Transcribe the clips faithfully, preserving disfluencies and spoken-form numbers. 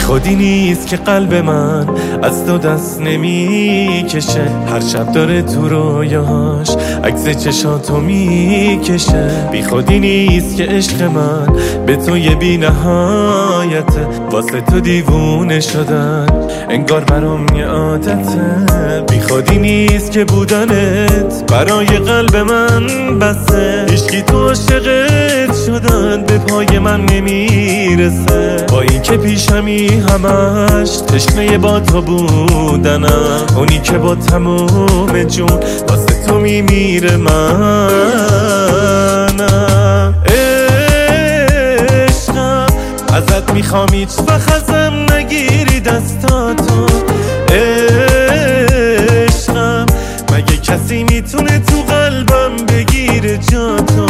خودی نیست که قلب من از تو دست نمی کشه، هر شب داره تو رویاش عکس چشاتو می کشه. بی خودی نیست که عشق من به تو یه بی نهایته، واسه تو دیوونه شدن انگار برام یه عادته. بی خودی نیست که بودنت برای قلب من بسه، هیچکی تو عاشقت شدن به پای من نمیرسه. با این که پیشمی همش تشنه با تو بودنم، اونی که با تمام جون واسه تو میمیره منم. عشقم ازت میخوام هیچ وقت ازم نگیری دستاتو. عشقم مگه کسی میتونه تو قلبم بگیره جاتو.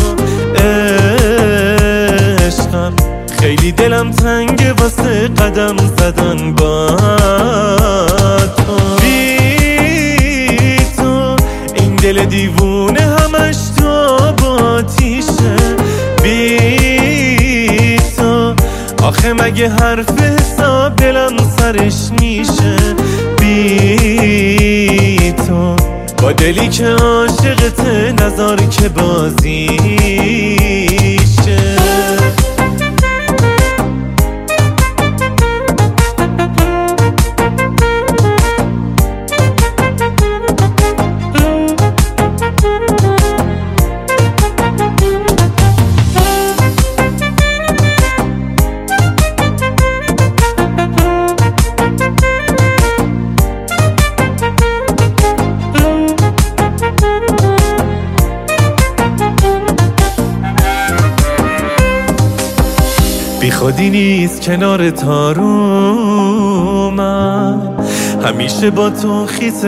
عشقم خیلی دلم تنگه واسه قدم زدن با تو. بی تو این دل دیوونه همش تو با آتیشه. بی تو آخه مگه حرف حساب دلم سرش میشه. بی تو با دلی که عاشقته نذار که بازیشه. بی خودی نیست کنار تارو من، همیشه با تو خیس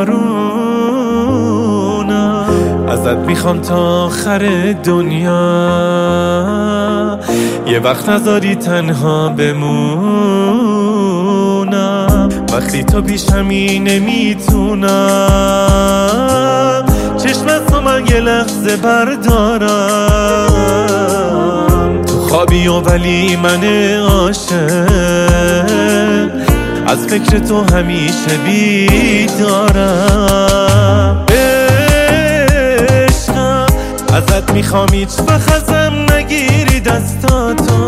بارونم. ازت میخوام تا آخر دنیا یه وقت نذاری تنها بمونم. وقتی تو پیشمی نمیتونم چشمت تو من یه لحظه بردارم. خوابی و ولی من عاشق از فکر تو همیشه بیدارم. عشقم ازت میخوام هیچ وقت ازم نگیری دستاتو.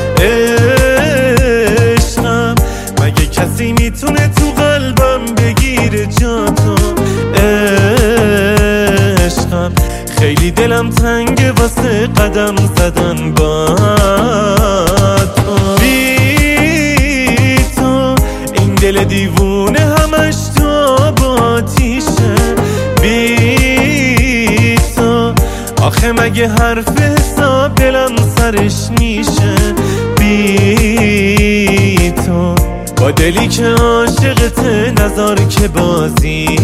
عشقم مگه کسی میتونه تو قلبم بگیره جاتو. عشقم خیلی دلم تنگه واسه قدم زدن با تو. بی تو این دل دیوونه همش تو با آتیشه. بی تو آخه مگه حرف حساب دلم سرش میشه. بی تو با دلی که عاشقته نذار که بازی